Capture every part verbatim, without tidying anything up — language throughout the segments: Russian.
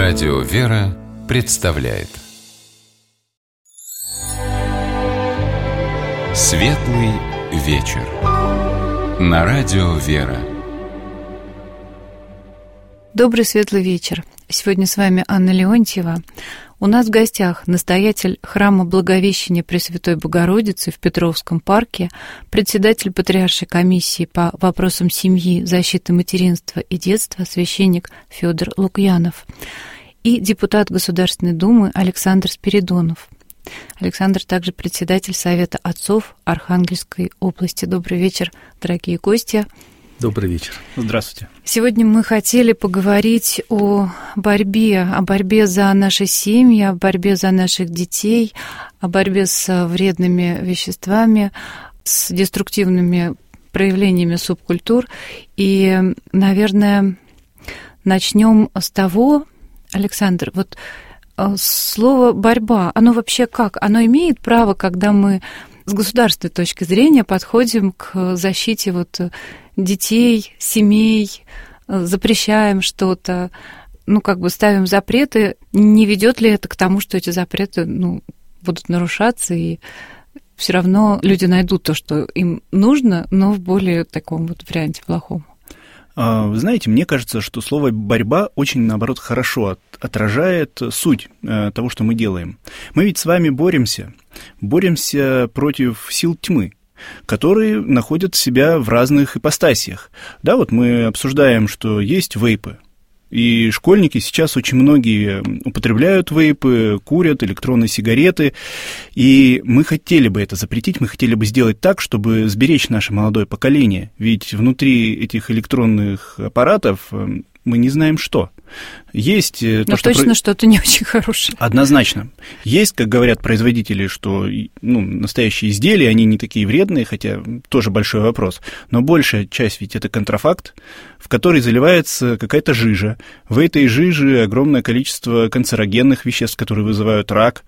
Радио «Вера» представляет Светлый вечер на Радио «Вера». Добрый светлый вечер. Сегодня с вами Анна Леонтьева. У нас в гостях настоятель храма Благовещения Пресвятой Богородицы в Петровском парке, председатель Патриаршей комиссии по вопросам семьи, защиты материнства и детства, священник Федор Лукьянов и депутат Государственной Думы Александр Спиридонов. Александр также председатель Совета отцов Архангельской области. Добрый вечер, дорогие гости. Добрый вечер. Здравствуйте. Сегодня мы хотели поговорить о борьбе, о борьбе за наши семьи, о борьбе за наших детей, о борьбе с вредными веществами, с деструктивными проявлениями субкультур. И, наверное, начнем с того, Александр, вот слово «борьба», оно вообще как? Оно имеет право, когда мы с государственной точки зрения подходим к защите вот детей, семей, запрещаем что-то, ну, как бы ставим запреты, не ведет ли это к тому, что эти запреты, ну, будут нарушаться, и все равно люди найдут то, что им нужно, но в более таком вот варианте плохом? Вы знаете, мне кажется, что слово «борьба» очень, наоборот, хорошо отражает суть того, что мы делаем. Мы ведь с вами боремся, боремся против сил тьмы, которые находят себя в разных ипостасиях. Да, вот мы обсуждаем, что есть вейпы, и школьники сейчас очень многие употребляют вейпы, курят электронные сигареты, и мы хотели бы это запретить, мы хотели бы сделать так, чтобы сберечь наше молодое поколение, ведь внутри этих электронных аппаратов мы не знаем, что. Есть... Но то, точно что... что-то не очень хорошее. Однозначно. Есть, как говорят производители, что ну, настоящие изделия, они не такие вредные, хотя тоже большой вопрос. Но большая часть ведь это контрафакт, в который заливается какая-то жижа. В этой жиже огромное количество канцерогенных веществ, которые вызывают рак.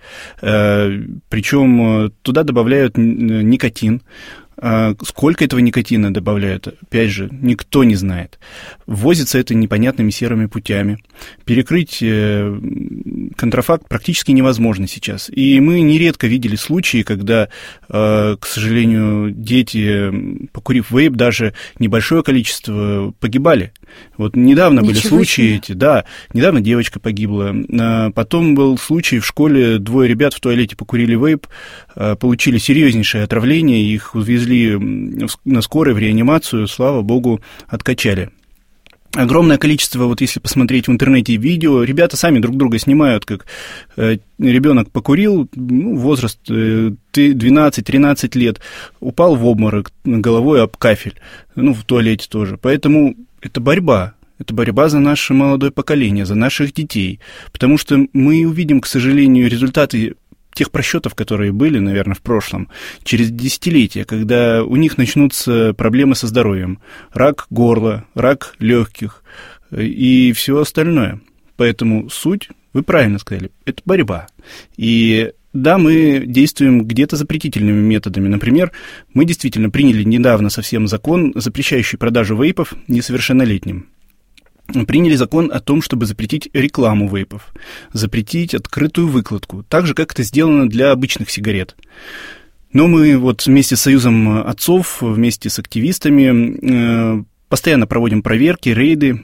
Причем туда добавляют никотин. Сколько этого никотина добавляют, опять же, никто не знает. Ввозится это непонятными серыми путями. Перекрыть контрафакт практически невозможно сейчас. И мы нередко видели случаи, когда, к сожалению, дети, покурив вейп, даже небольшое количество, погибали. Вот недавно Ничего были случаи себе. эти, да, недавно девочка погибла. Потом был случай в школе, двое ребят в туалете покурили вейп, получили серьезнейшее отравление, их увезли на скорой в реанимацию, слава богу, откачали. Огромное количество, вот если посмотреть в интернете видео, ребята сами друг друга снимают, как э, ребенок покурил, ну, возраст э, двенадцать-тринадцать лет, упал в обморок головой об кафель, ну, в туалете тоже. Поэтому это борьба. Это борьба за наше молодое поколение, за наших детей. Потому что мы увидим, к сожалению, результаты тех просчетов, которые были, наверное, в прошлом, через десятилетия, когда у них начнутся проблемы со здоровьем, рак горла, рак легких и все остальное. Поэтому суть, вы правильно сказали, это борьба. И да, мы действуем где-то запретительными методами. Например, мы действительно приняли недавно совсем закон, запрещающий продажу вейпов несовершеннолетним. Приняли закон о том, чтобы запретить рекламу вейпов, запретить открытую выкладку, так же, как это сделано для обычных сигарет. Но мы вот вместе с Союзом отцов, вместе с активистами постоянно проводим проверки, рейды,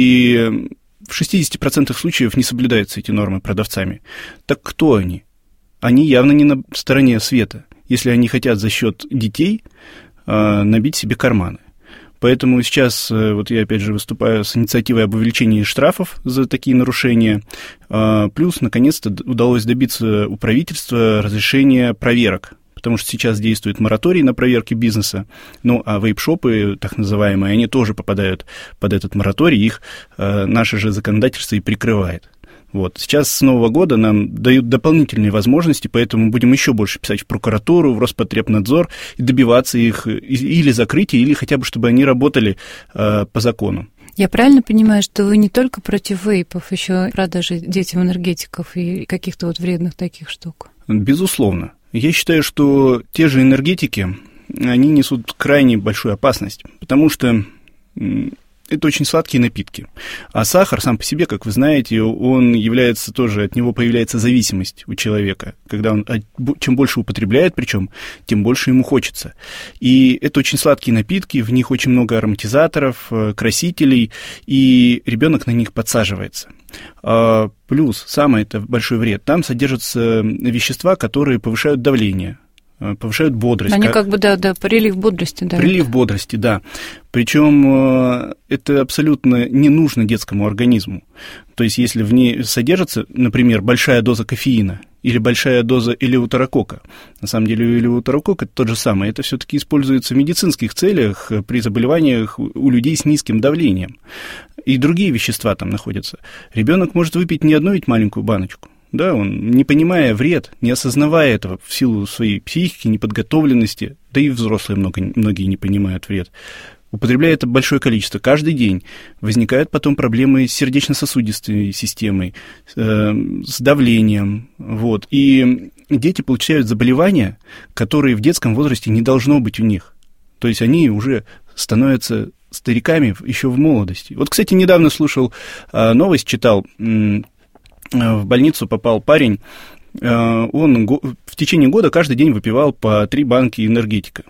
и в шестьдесят процентов случаев не соблюдаются эти нормы продавцами. Так кто они? Они явно не на стороне света, если они хотят за счет детей набить себе карманы. Поэтому сейчас вот я, опять же, выступаю с инициативой об увеличении штрафов за такие нарушения. Плюс, наконец-то, удалось добиться у правительства разрешения проверок, потому что сейчас действует мораторий на проверки бизнеса. Ну, а вейп-шопы, так называемые, они тоже попадают под этот мораторий, их наше же законодательство и прикрывает. Вот. Сейчас с Нового года нам дают дополнительные возможности, поэтому будем еще больше писать в прокуратуру, в Роспотребнадзор и добиваться их или закрытия, или хотя бы, чтобы они работали э, по закону. Я правильно понимаю, что вы не только против вейпов, еще продажи детям энергетиков и каких-то вот вредных таких штук? Безусловно. Я считаю, что те же энергетики, они несут крайне большую опасность, потому что это очень сладкие напитки. А сахар сам по себе, как вы знаете, он является тоже, от него появляется зависимость у человека. Когда он, чем больше употребляет, причем, тем больше ему хочется. И это очень сладкие напитки, в них очень много ароматизаторов, красителей, и ребенок на них подсаживается. Плюс, самый это большой вред, там содержатся вещества, которые повышают давление, повышают бодрость. Они как бы, да, да, прилив бодрости, да. Прилив это. бодрости, да. Причем это абсолютно не нужно детскому организму. То есть, если в ней содержится, например, большая доза кофеина или большая доза элеутерокока, на самом деле элеутерокок это тот же самый, это все-таки используется в медицинских целях при заболеваниях у людей с низким давлением. И другие вещества там находятся. Ребенок может выпить не одну ведь маленькую баночку. Да, он, не понимая вред, не осознавая этого в силу своей психики, неподготовленности, да и взрослые много, многие не понимают вред, употребляя это большое количество каждый день, возникают потом проблемы с сердечно-сосудистой системой, э, с давлением, вот, и дети получают заболевания, которые в детском возрасте не должно быть у них, то есть они уже становятся стариками еще в молодости. Вот, кстати, недавно слушал э, новость, читал, э, в больницу попал парень, он в течение года каждый день выпивал по три банки энергетика.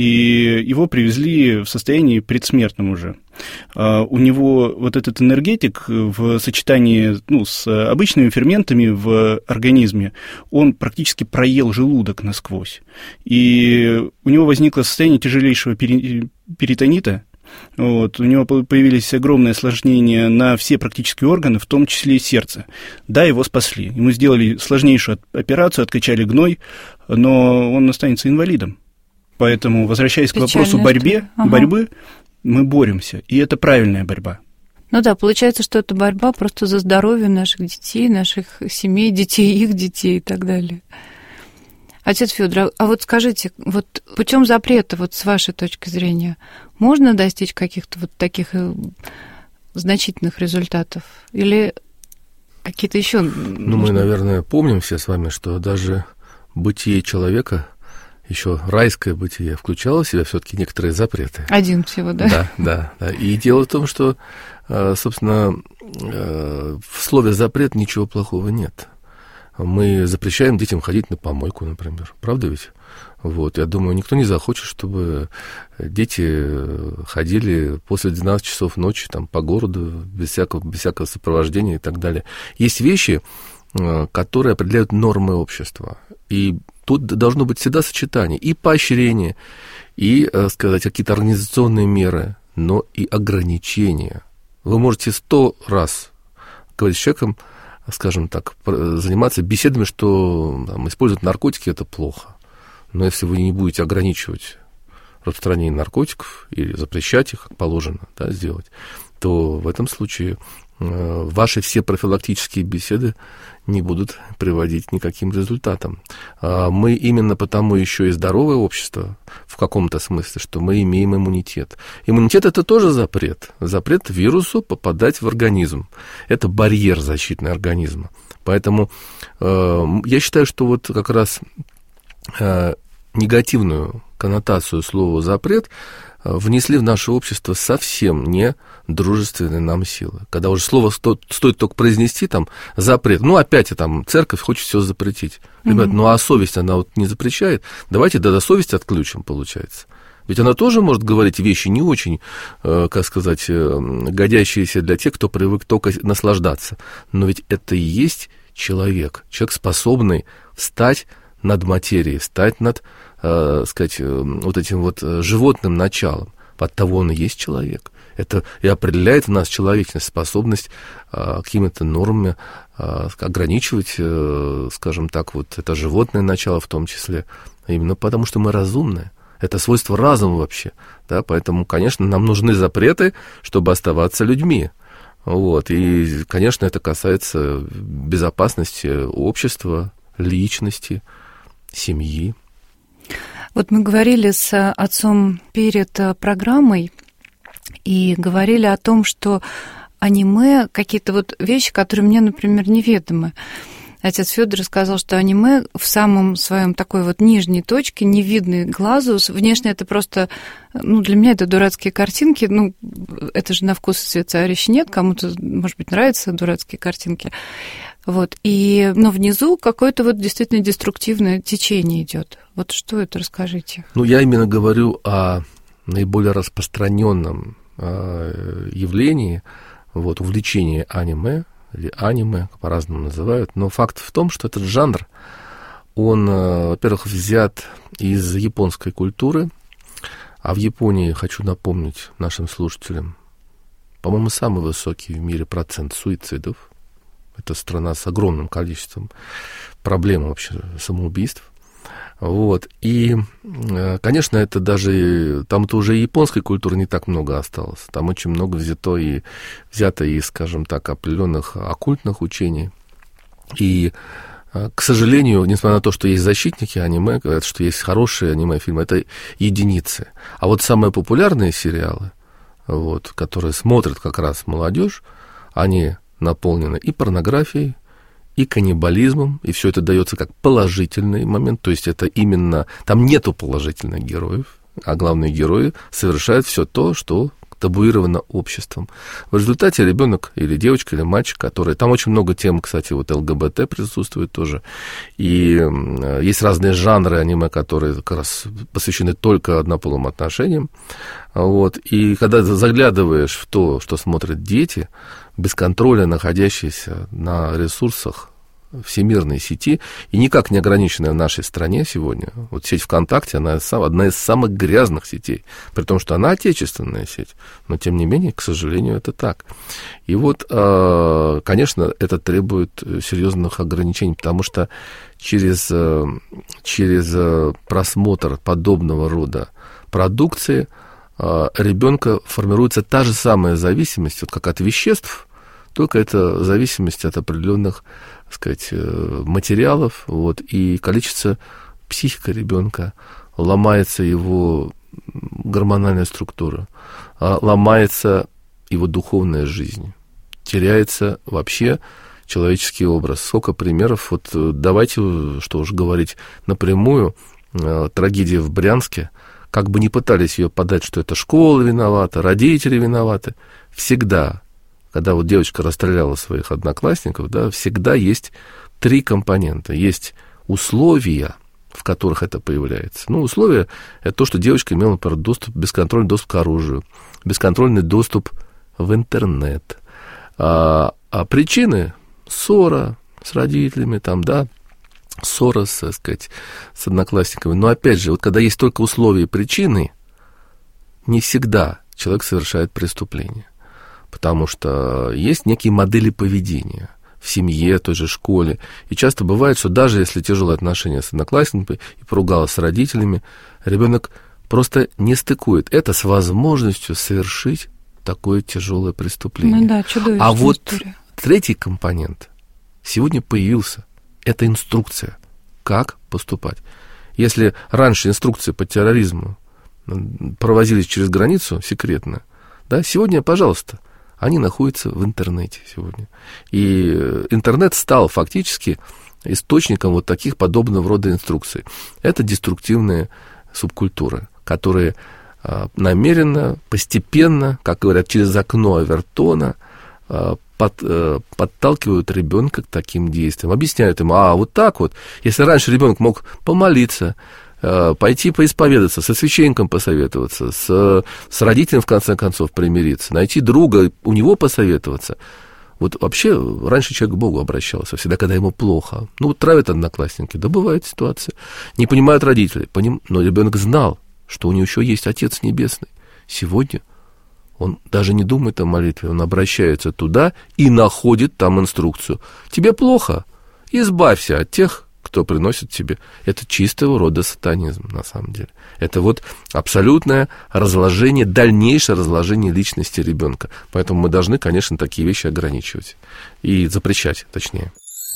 И его привезли в состоянии предсмертном уже. У него вот этот энергетик в сочетании, ну, с обычными ферментами в организме, он практически проел желудок насквозь. И у него возникло состояние тяжелейшего перитонита. Вот, у него появились огромные осложнения на все практически органы, в том числе и сердце. Да, его спасли. Ему сделали сложнейшую операцию, откачали гной, но он останется инвалидом. Поэтому, возвращаясь Печально, к вопросу борьбе, ага. борьбы, мы боремся, и это правильная борьба. Ну да, получается, что это борьба просто за здоровье наших детей, наших семей, детей, их детей и так далее. Отец Фёдор, а вот скажите, вот путем запрета, вот с вашей точки зрения, можно достичь каких-то вот таких значительных результатов? Или какие-то еще? Ну, нужно... мы, наверное, помним все с вами, что даже бытие человека, еще райское бытие, включало в себя все-таки некоторые запреты. Один всего, да? Да, да, да. И дело в том, что, собственно, в слове «запрет» ничего плохого нет. Мы запрещаем детям ходить на помойку, например. Правда ведь? Вот. Я думаю, никто не захочет, чтобы дети ходили после двенадцати часов ночи там, по городу без всякого, без всякого сопровождения и так далее. Есть вещи, которые определяют нормы общества. И тут должно быть всегда сочетание и поощрение, и, сказать, какие-то организационные меры, но и ограничения. Вы можете сто раз говорить с человеком, скажем так, заниматься беседами, что там, использовать наркотики – это плохо. Но если вы не будете ограничивать распространение наркотиков или запрещать их, как положено, да, сделать, то в этом случае э, ваши все профилактические беседы не будут приводить ни к каким результатам. А мы именно потому еще и здоровое общество в каком-то смысле, что мы имеем иммунитет. Иммунитет – это тоже запрет. Запрет вирусу попадать в организм. Это барьер защитный организма. Поэтому э, я считаю, что вот как раз э, негативную коннотацию слова «запрет» внесли в наше общество совсем не дружественные нам силы. Когда уже слово сто, стоит только произнести, там, запрет, ну, опять там церковь хочет все запретить. Ребят, mm-hmm. ну, а совесть, она вот не запрещает. Давайте да, да, совесть отключим, получается. Ведь она тоже может говорить вещи не очень, э, как сказать, э, годящиеся для тех, кто привык только наслаждаться. Но ведь это и есть человек, человек, способный встать над материей, встать над, э, сказать, э, вот этим вот животным началом. От того он и есть человек. Это и определяет в нас человечность, способность э, какими-то нормами э, ограничивать, э, скажем так, вот это животное начало в том числе, именно потому что мы разумные. Это свойство разума вообще. Да? Поэтому, конечно, нам нужны запреты, чтобы оставаться людьми. Вот. И, конечно, это касается безопасности общества, личности, семьи. Вот мы говорили с отцом перед программой и говорили о том, что аниме, какие-то вот вещи, которые мне, например, неведомы. отец Федор сказал, что аниме в самом своем такой вот нижней точке, не видной глазу, внешне это просто, ну, для меня это дурацкие картинки, ну, это же на вкус и цвет царищ нет, кому-то, может быть, нравятся дурацкие картинки, вот, и, но внизу какое-то вот действительно деструктивное течение идет. Вот что это, расскажите. Ну, я именно говорю о наиболее распространенном явлении, вот, увлечении аниме, или аниме, по-разному называют, но факт в том, что этот жанр, он, во-первых, взят из японской культуры, а в Японии, хочу напомнить нашим слушателям, по-моему, самый высокий в мире процент суицидов. Это страна с огромным количеством проблем вообще самоубийств. Вот. И, конечно, это даже... Там-то уже японской культуры не так много осталось. Там очень много взято и взято из, скажем так, определенных оккультных учений. И, к сожалению, несмотря на то, что есть защитники аниме, говорят, что есть хорошие аниме-фильмы, это единицы. А вот самые популярные сериалы, вот, которые смотрят как раз молодежь, они наполнены и порнографией, и каннибализмом, и все это дается как положительный момент, то есть это именно, там нету положительных героев, а главные герои совершают все то, что табуировано обществом. В результате ребенок или девочка, или мальчик, которые... Там очень много тем, кстати, вот ЛГБТ присутствует тоже, и есть разные жанры аниме, которые как раз посвящены только однополым отношениям, вот, и когда заглядываешь в то, что смотрят дети, без контроля находящиеся на ресурсах всемирной сети, и никак не ограниченная в нашей стране сегодня. Вот сеть ВКонтакте, она одна из самых грязных сетей, при том, что она отечественная сеть, но, тем не менее, к сожалению, это так. И вот, конечно, это требует серьезных ограничений, потому что через, через просмотр подобного рода продукции ребенка формируется та же самая зависимость, вот как от веществ, только это зависимость от определенных, так сказать, материалов, вот, и количество психика ребенка, ломается его гормональная структура, ломается его духовная жизнь, теряется вообще человеческий образ. Сколько примеров, вот давайте, что уж говорить напрямую, трагедия в Брянске, как бы ни пытались ее подать, что это школа виновата, родители виноваты, всегда, когда вот девочка расстреляла своих одноклассников, да, всегда есть три компонента. Есть условия, в которых это появляется. Ну, условия – это то, что девочка имела, например, доступ, бесконтрольный доступ к оружию, бесконтрольный доступ в интернет. А, а причины – ссора с родителями, там, да, ссора, так сказать, с одноклассниками. Но, опять же, вот когда есть только условия и причины, не всегда человек совершает преступление. Потому что есть некие модели поведения в семье, той же школе. И часто бывает, что даже если тяжелые отношения с одноклассниками и поругалась с родителями, ребенок просто не стыкует это с возможностью совершить такое тяжелое преступление. Ну да, чудовищная а вот история. Третий компонент сегодня появился. Это инструкция, как поступать. Если раньше инструкции по терроризму провозились через границу секретно, да, сегодня, пожалуйста, они находятся в интернете сегодня. И интернет стал фактически источником вот таких подобного рода инструкций. Это деструктивные субкультуры, которые намеренно, постепенно, как говорят, через окно Авертона под, подталкивают ребенка к таким действиям. Объясняют ему, а вот так вот, если раньше ребенок мог помолиться, пойти поисповедаться, со священником посоветоваться, с, с родителем, в конце концов, примириться, найти друга, у него посоветоваться. Вот вообще раньше человек к Богу обращался, всегда, когда ему плохо. Ну, вот травят одноклассники, да, бывает ситуация. Не понимают родители, поним... но ребенок знал, что у него еще есть Отец Небесный. Сегодня он даже не думает о молитве, он обращается туда и находит там инструкцию. Тебе плохо? Избавься от тех, кто приносит тебе. Это чистого рода сатанизм, на самом деле. Это вот абсолютное разложение, дальнейшее разложение личности ребенка. Поэтому мы должны, конечно, такие вещи ограничивать и запрещать, точнее.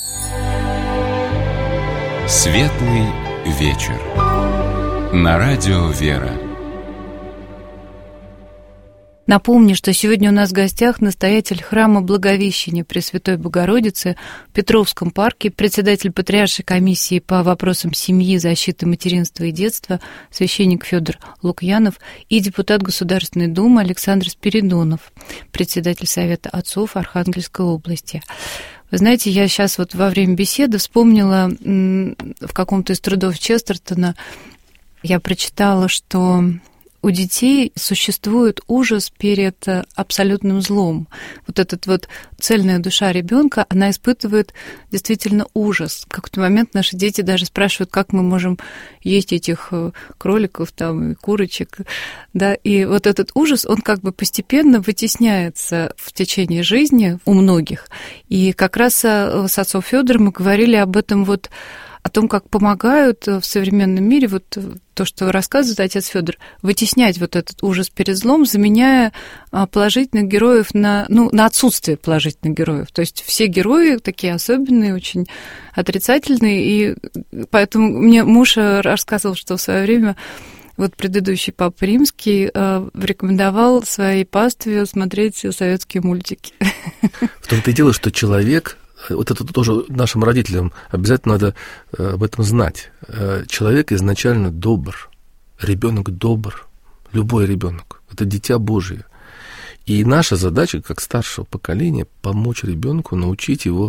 Светлый вечер. На радио «Вера». Напомню, что сегодня у нас в гостях настоятель храма Благовещения Пресвятой Богородицы в Петровском парке, председатель Патриаршей комиссии по вопросам семьи, защиты материнства и детства, священник Федор Лукьянов и депутат Государственной Думы Александр Спиридонов, председатель Совета отцов Архангельской области. Вы знаете, я сейчас вот во время беседы вспомнила в каком-то из трудов Честертона, я прочитала, что у детей существует ужас перед абсолютным злом. Вот этот вот цельная душа ребенка, она испытывает действительно ужас. В какой-то момент наши дети даже спрашивают, как мы можем есть этих кроликов там, и курочек. Да? И вот этот ужас, он как бы постепенно вытесняется в течение жизни у многих. И как раз с отцом Фёдором мы говорили об этом вот, о том, как помогают в современном мире, вот то, что рассказывает отец Фёдор, вытеснять вот этот ужас перед злом, заменяя положительных героев на, ну, на отсутствие положительных героев. То есть все герои такие особенные, очень отрицательные, и поэтому мне муж рассказывал, что в свое время вот предыдущий Папа Римский рекомендовал своей пастве смотреть советские мультики. В том-то и дело, что человек... Вот это тоже нашим родителям обязательно надо об этом знать. Человек изначально добр, ребенок добр, любой ребенок. Это дитя Божие. И наша задача, как старшего поколения, помочь ребенку, научить его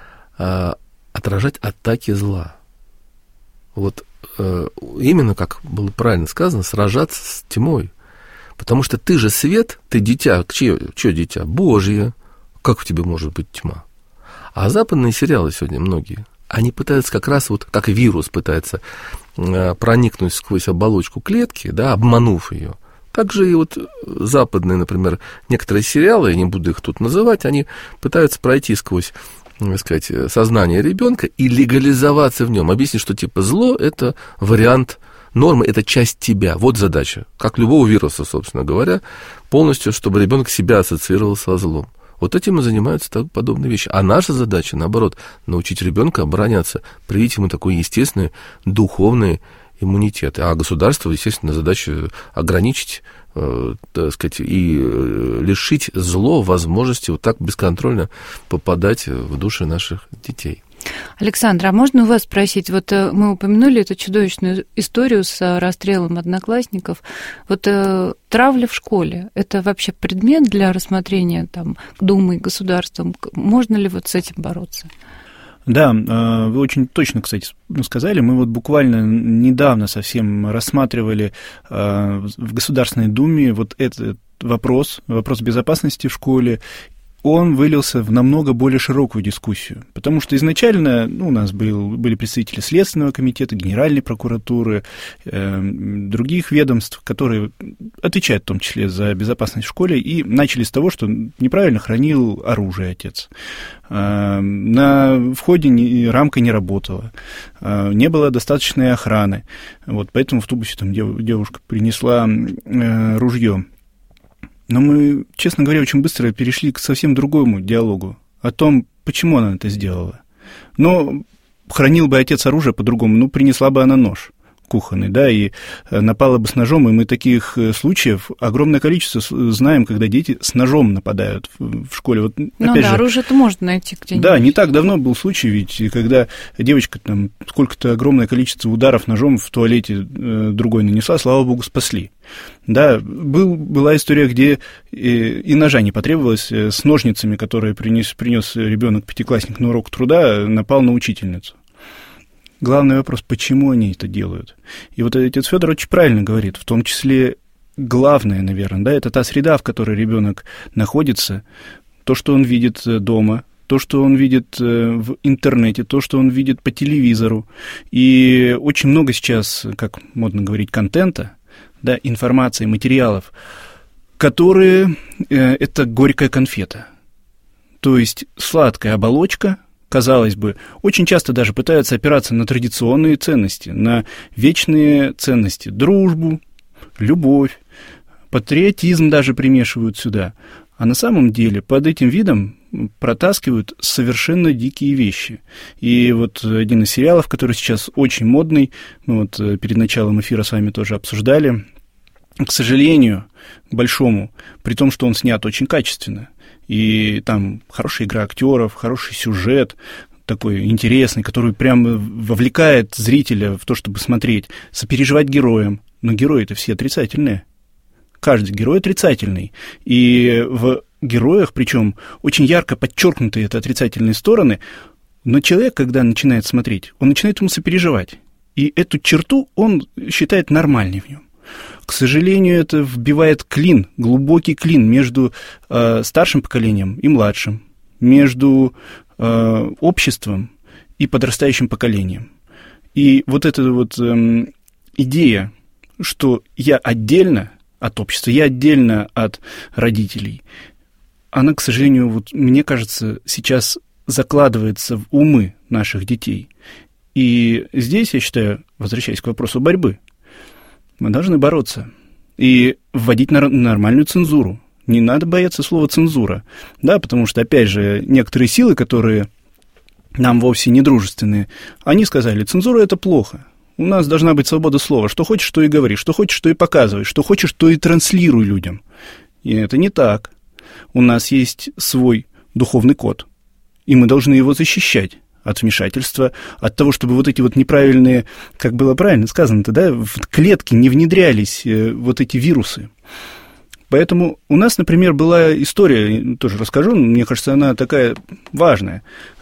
отражать атаки зла. Вот именно, как было правильно сказано, сражаться с тьмой. Потому что ты же свет, ты дитя, чье, чье дитя? Божье. Как в тебе может быть тьма? А западные сериалы сегодня многие, они пытаются как раз вот, как вирус пытается проникнуть сквозь оболочку клетки, да, обманув ее. Так же и вот западные, например, некоторые сериалы, я не буду их тут называть, они пытаются пройти сквозь, так сказать, сознание ребенка и легализоваться в нем, объяснить, что типа зло – это вариант нормы, это часть тебя. Вот задача, как любого вируса, собственно говоря, полностью, чтобы ребенок себя ассоциировал со злом. Вот этим и занимаются так, подобные вещи. А наша задача, наоборот, научить ребенка обороняться, привить ему такой естественный духовный иммунитет. А государство, естественно, задача ограничить, э, так сказать, и лишить зло возможности вот так бесконтрольно попадать в души наших детей. Александр, а можно у вас спросить, вот мы упомянули эту чудовищную историю с расстрелом одноклассников, вот травля в школе, это вообще предмет для рассмотрения там Думой, государством, можно ли вот с этим бороться? Да, вы очень точно, кстати, сказали, мы вот буквально недавно совсем рассматривали в Государственной Думе вот этот вопрос, вопрос безопасности в школе, он вылился в намного более широкую дискуссию, потому что изначально ну, у нас был, были представители Следственного комитета, Генеральной прокуратуры, э, других ведомств, которые отвечают в том числе за безопасность в школе, и начали с того, что неправильно хранил оружие отец. Э, на входе не, рамка не работала, э, не было достаточной охраны, вот, поэтому в тубусе там дев, девушка принесла э, ружье. Но мы, честно говоря, очень быстро перешли к совсем другому диалогу о том, почему она это сделала. Но хранил бы отец оружие по-другому, ну, принесла бы она нож кухонный, да, и напала бы с ножом, и мы таких случаев огромное количество знаем, когда дети с ножом нападают в школе. Вот, ну да, же, оружие-то можно найти где-нибудь. Да, не так давно был случай, ведь когда девочка там сколько-то огромное количество ударов ножом в туалете э, другой нанесла, слава богу, спасли. Да, был, была история, где и, и ножа не потребовалось, с ножницами, которые принес, принес ребенок-пятиклассник на урок труда, напал на учительницу. Главный вопрос, почему они это делают? И вот отец Фёдор очень правильно говорит, в том числе главное, наверное, да, это та среда, в которой ребенок находится, то, что он видит дома, то, что он видит в интернете, то, что он видит по телевизору. И очень много сейчас, как модно говорить, контента, да, информации, материалов, которые э, это горькая конфета. То есть сладкая оболочка, казалось бы, очень часто даже пытаются опираться на традиционные ценности, на вечные ценности, дружбу, любовь, патриотизм даже примешивают сюда. А на самом деле под этим видом протаскивают совершенно дикие вещи. И вот один из сериалов, который сейчас очень модный, мы вот перед началом эфира с вами тоже обсуждали, к сожалению, к большому, при том, что он снят очень качественно, и там хорошая игра актеров, хороший сюжет, такой интересный, который прям вовлекает зрителя в то, чтобы смотреть, сопереживать героям. Но герои-то все отрицательные. Каждый герой отрицательный. И в героях, причем очень ярко подчеркнуты это отрицательные стороны, но человек, когда начинает смотреть, он начинает ему сопереживать. И эту черту он считает нормальной в нем. К сожалению, это вбивает клин, глубокий клин между э, старшим поколением и младшим, между э, обществом и подрастающим поколением. И вот эта вот э, идея, что я отдельно от общества, я отдельно от родителей, она, к сожалению, вот, мне кажется, сейчас закладывается в умы наших детей. И здесь, я считаю, возвращаясь к вопросу борьбы, мы должны бороться и вводить нар- нормальную цензуру. Не надо бояться слова «цензура». Да, потому что, опять же, некоторые силы, которые нам вовсе не дружественные, они сказали, цензура – это плохо. У нас должна быть свобода слова. Что хочешь, то и говори. Что хочешь, то и показывай. Что хочешь, то и транслируй людям. И это не так. У нас есть свой духовный код, и мы должны его защищать от вмешательства, от того, чтобы вот эти вот неправильные, как было правильно сказано-то, да, в клетки не внедрялись вот эти вирусы. Поэтому у нас, например, была история, тоже расскажу, мне кажется, она такая важная.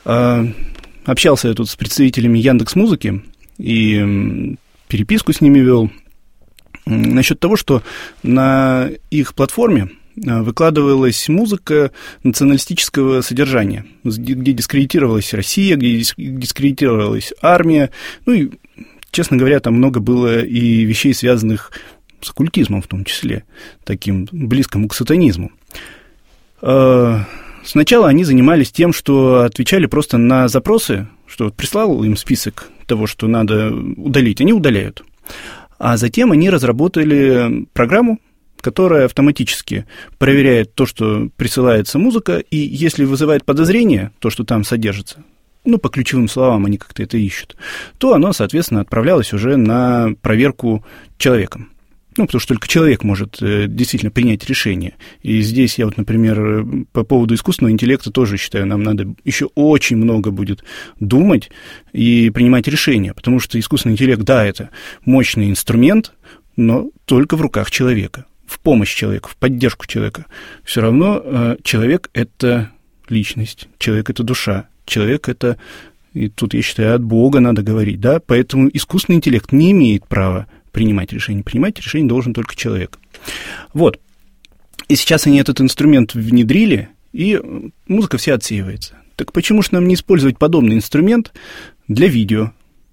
Общался я тут с представителями Яндекс.Музыки и переписку с ними вел насчет того, что на их платформе выкладывалась музыка националистического содержания, где дискредитировалась Россия, где дискредитировалась армия. Ну и, честно говоря, там много было и вещей, связанных с оккультизмом в том числе, таким близким к сатанизму. Сначала они занимались тем, что отвечали просто на запросы, что прислал им список того, что надо удалить, они удаляют. А затем они разработали программу, которая автоматически проверяет то, что присылается музыка, и если вызывает подозрение, то, что там содержится, ну, по ключевым словам они как-то это ищут, то оно, соответственно, отправлялось уже на проверку человеком. Ну, потому что только человек может действительно принять решение. И здесь я вот, например, по поводу искусственного интеллекта тоже считаю, нам надо еще очень много будет думать и принимать решения, потому что искусственный интеллект, да, это мощный инструмент, но только в руках человека. В помощь человеку, в поддержку человека. Все равно э, человек – это личность, человек – это душа, человек – это, и тут, я считаю, от Бога надо говорить, да, поэтому искусственный интеллект не имеет права принимать решения. Принимать решение должен только человек. Вот. И сейчас они этот инструмент внедрили, и музыка вся отсеивается. Так почему же нам не использовать подобный инструмент для видео,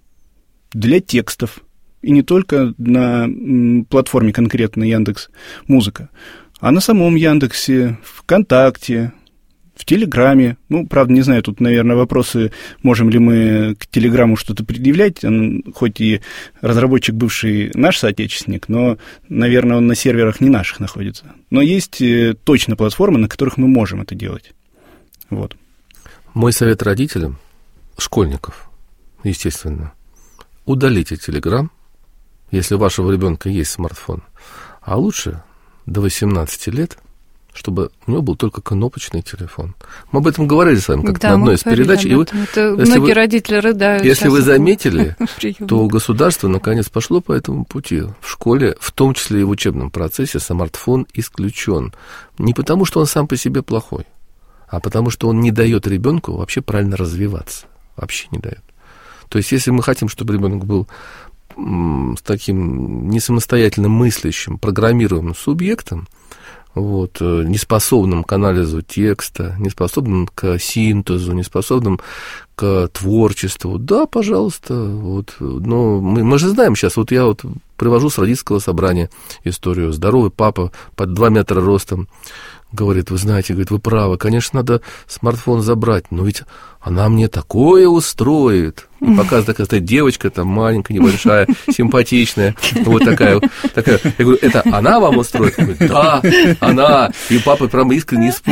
для текстов? И не только на платформе конкретно Яндекс.Музыка, а на самом Яндексе, ВКонтакте, в Телеграме. Ну, правда, не знаю, тут, наверное, вопросы, можем ли мы к Телеграму что-то предъявлять. Он, хоть и разработчик бывший наш соотечественник, но, наверное, он на серверах не наших находится. Но есть точно платформы, на которых мы можем это делать. Вот. Мой совет родителям, школьников, естественно, удалите Телеграм, если у вашего ребенка есть смартфон, а лучше до восемнадцати лет, чтобы у него был только кнопочный телефон. Мы об этом говорили с вами как-то да, на одной из передач. И вы, это многие вы, родители рыдают. Если вы заметили, то государство наконец пошло по этому пути. В школе, в том числе и в учебном процессе, смартфон исключен. Не потому, что он сам по себе плохой, а потому, что он не дает ребенку вообще правильно развиваться. Вообще не дает. То есть, если мы хотим, чтобы ребенок был с таким не самостоятельно мыслящим, программируемым субъектом, вот, неспособным к анализу текста, неспособным к синтезу, неспособным к творчеству, да, пожалуйста, вот, но мы, мы же знаем сейчас, вот я вот привожу с родительского собрания историю, здоровый папа под два метра ростом, говорит, вы знаете, говорит, вы правы, конечно, надо смартфон забрать, но ведь она мне такое устроит. И показывает, такая стоит девочка, там маленькая, небольшая, симпатичная, вот такая, такая. Я говорю, это она вам устроит? Он говорит, да, она. И папа прямо искренне испуг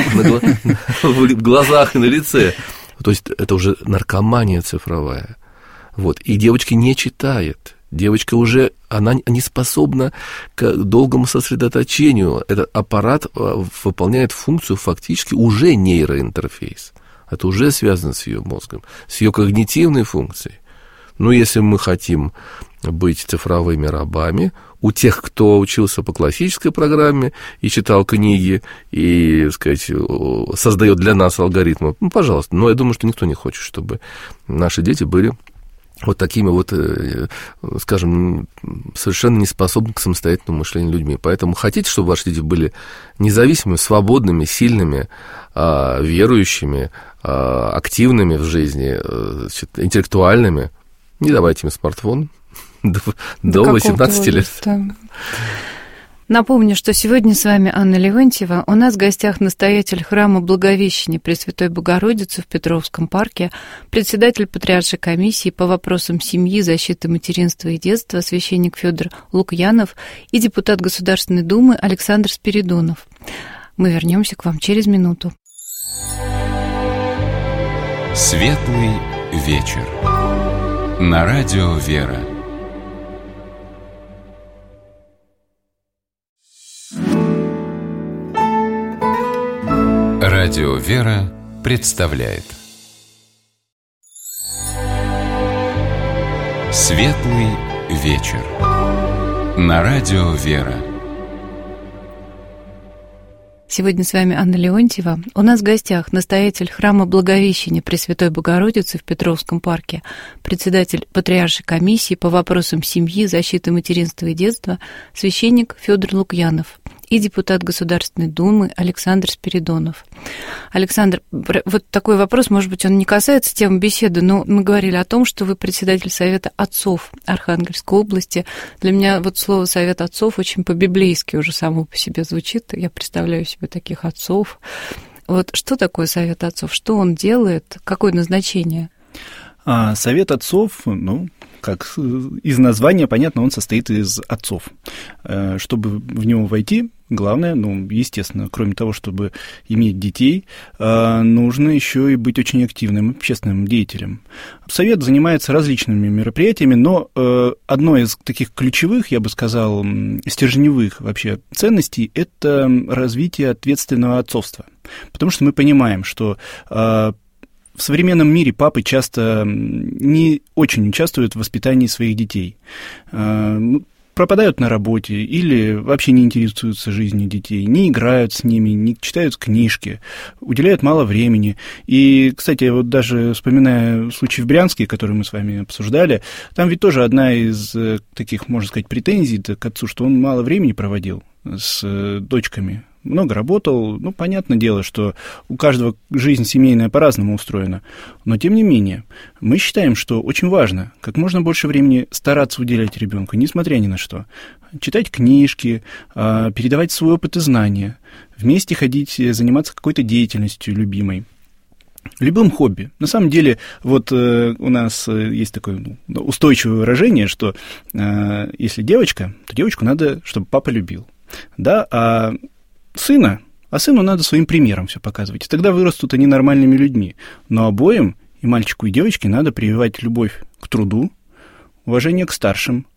в глазах и на лице. То есть это уже наркомания цифровая. Вот. И девочка не читает. Девочка уже, она не способна к долгому сосредоточению. Этот аппарат выполняет функцию фактически уже нейроинтерфейс. Это уже связано с ее мозгом, с ее когнитивной функцией. Но если мы хотим быть цифровыми рабами, у тех, кто учился по классической программе и читал книги, и, так сказать, создает для нас алгоритмы, ну, пожалуйста. Но я думаю, что никто не хочет, чтобы наши дети были вот такими вот, скажем, совершенно неспособными к самостоятельному мышлению людьми. Поэтому хотите, чтобы ваши дети были независимыми, свободными, сильными, верующими, активными в жизни, интеллектуальными, не давайте им смартфон до, до восемнадцати лет. Напомню, что сегодня с вами Анна Левентьева. У нас в гостях настоятель храма Благовещения Пресвятой Богородицы в Петровском парке, председатель Патриаршей комиссии по вопросам семьи, защиты материнства и детства, священник Фёдор Лукьянов и депутат Государственной Думы Александр Спиридонов. Мы вернемся к вам через минуту. Светлый вечер. На радио «Вера». Радио «Вера» представляет Светлый вечер. На радио «Вера». Сегодня с вами Анна Леонтьева. У нас в гостях настоятель храма Благовещения Пресвятой Богородицы в Петровском парке, председатель Патриаршей комиссии по вопросам семьи, защиты материнства и детства, священник Фёдор Лукьянов и депутат Государственной Думы Александр Спиридонов. Александр, вот такой вопрос, может быть, он не касается темы беседы, но мы говорили о том, что вы председатель Совета отцов Архангельской области. Для меня вот слово «Совет отцов» очень по-библейски уже само по себе звучит. Я представляю себе таких отцов. Вот что такое Совет отцов? Что он делает? Какое назначение? А, Совет отцов, ну, как из названия понятно, он состоит из отцов. Чтобы в него войти, главное, ну, естественно, кроме того, чтобы иметь детей, нужно еще и быть очень активным общественным деятелем. Совет занимается различными мероприятиями, но одно из таких ключевых, я бы сказал, стержневых вообще ценностей – это развитие ответственного отцовства. Потому что мы понимаем, что в современном мире папы часто не очень участвуют в воспитании своих детей. Пропадают на работе или вообще не интересуются жизнью детей, не играют с ними, не читают книжки, уделяют мало времени. И, кстати, вот даже вспоминая случай в Брянске, который мы с вами обсуждали, там ведь тоже одна из таких, можно сказать, претензий к отцу, что он мало времени проводил с дочками. Много работал, ну, понятное дело, что у каждого жизнь семейная по-разному устроена, но, тем не менее, мы считаем, что очень важно как можно больше времени стараться уделять ребенку, несмотря ни на что. Читать книжки, передавать свой опыт и знания, вместе ходить, заниматься какой-то деятельностью любимой. Любым хобби. На самом деле, вот э, у нас есть такое ну, устойчивое выражение, что э, если девочка, то девочку надо, чтобы папа любил. Да, а сына, а сыну надо своим примером все показывать. И тогда вырастут они нормальными людьми. Но обоим, и мальчику, и девочке, надо прививать любовь к труду, уважение к старшим,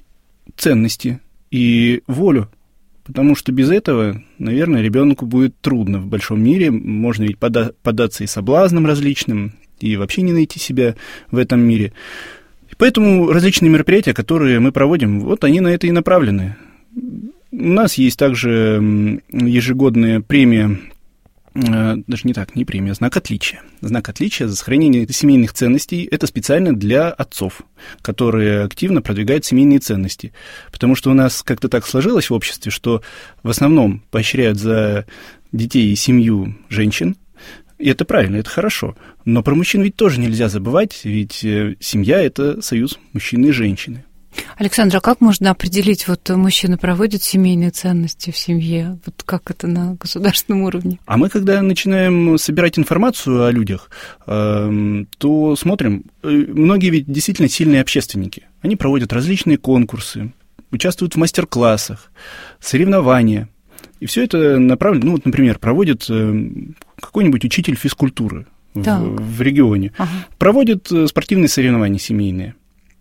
ценности и волю. Потому что без этого, наверное, ребенку будет трудно в большом мире. Можно ведь пода- поддаться и соблазнам различным, и вообще не найти себя в этом мире. И поэтому различные мероприятия, которые мы проводим, вот они на это и направлены. У нас есть также ежегодная премия, даже не так, не премия, знак отличия. Знак отличия за сохранение семейных ценностей. Это специально для отцов, которые активно продвигают семейные ценности. Потому что у нас как-то так сложилось в обществе, что в основном поощряют за детей и семью женщин. И это правильно, это хорошо. Но про мужчин ведь тоже нельзя забывать, ведь семья – это союз мужчины и женщины. Александр, а как можно определить, вот мужчина проводит семейные ценности в семье, вот как это на государственном уровне? А мы, когда начинаем собирать информацию о людях, то смотрим, многие ведь действительно сильные общественники. Они проводят различные конкурсы, участвуют в мастер-классах, соревнования. И все это направлено, ну вот, например, проводит какой-нибудь учитель физкультуры в, в регионе, ага. проводит спортивные соревнования семейные.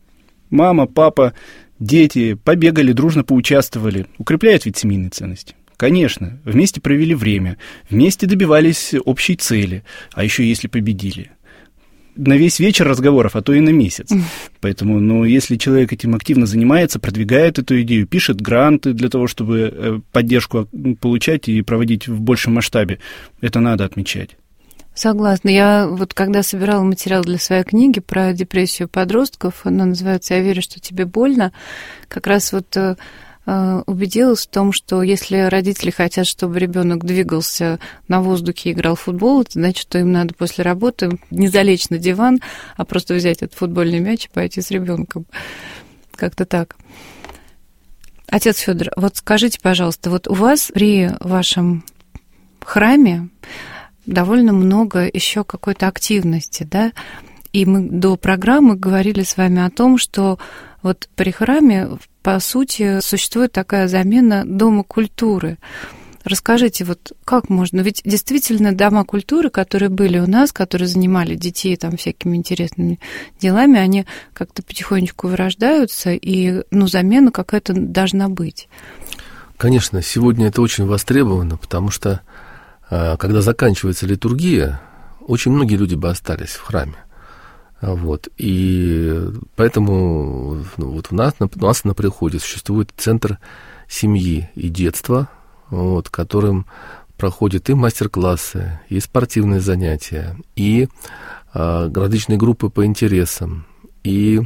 Мама, папа, дети побегали, дружно поучаствовали. Укрепляет ведь семейные ценности. Конечно, вместе провели время, вместе добивались общей цели, а еще если победили. На весь вечер разговоров, а то и на месяц. Поэтому, ну, если человек этим активно занимается, продвигает эту идею, пишет гранты для того, чтобы поддержку получать и проводить в большем масштабе, это надо отмечать. Согласна. Я вот когда собирала материал для своей книги про депрессию подростков, она называется «Я верю, что тебе больно», как раз вот убедилась в том, что если родители хотят, чтобы ребенок двигался на воздухе и играл в футбол, это значит, что им надо после работы не залечь на диван, а просто взять этот футбольный мяч и пойти с ребенком. Как-то так. Отец Федор, вот скажите, пожалуйста, вот у вас при вашем храме довольно много еще какой-то активности, да? И мы до программы говорили с вами о том, что вот при храме, по сути, существует такая замена Дома культуры. Расскажите, вот как можно? Ведь действительно дома культуры, которые были у нас, которые занимали детей там всякими интересными делами, они как-то потихонечку вырождаются, и, ну, замена какая-то должна быть. Конечно, сегодня это очень востребовано, потому что, когда заканчивается литургия, очень многие люди бы остались в храме. Вот. И поэтому ну, вот у нас, у нас на приходе существует центр семьи и детства, вот, которым проходят и мастер-классы, и спортивные занятия, и а, различные группы по интересам, и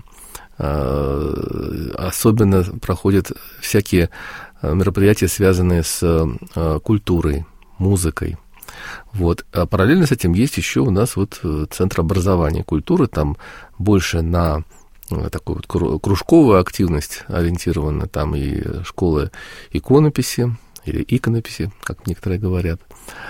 а, особенно проходят всякие мероприятия, связанные с а, культурой, музыкой. Вот. А параллельно с этим есть еще у нас вот Центр образования и культуры, там больше на такую вот кружковую активность ориентирована, там и школа иконописи, или иконописи, как некоторые говорят.